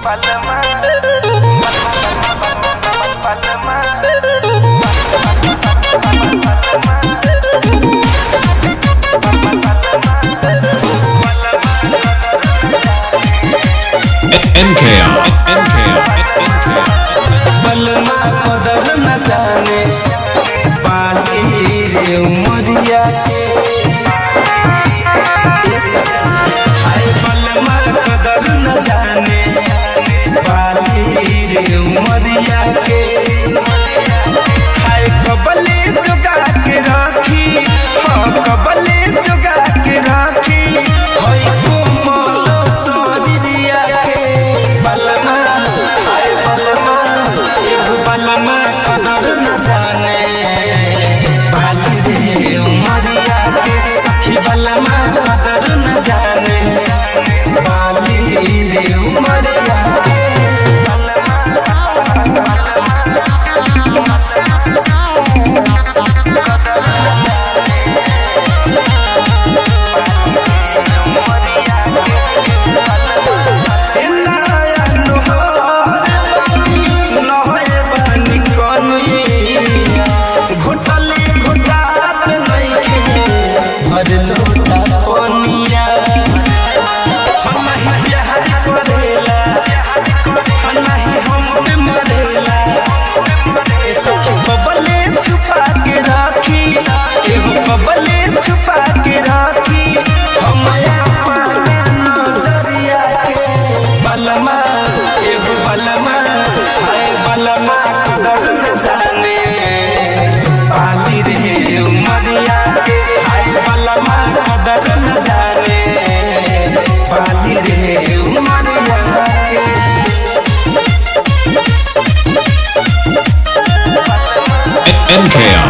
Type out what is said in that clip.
बलमा कदर न जाने पाली रे उमरिया के हाय बलमा कदर न जाने पाली रे उमरिया के हाय कबले जुगा के राखी हाँ कबले जुगा के राखी हाय कोमल शरीरिया के बलमा हाय बलमा बलमा कदर न जाने पाली रे उमरिया के सखी बलमा कदर न जाने पाली रे उमरिया के छुपा के राखी हम नजरिया के बलमा एगो बलमा हाय बलमा कदर न जाने पाली रे उमरिया के हाय बलमा कदर न जाने पाली रे उमरिया के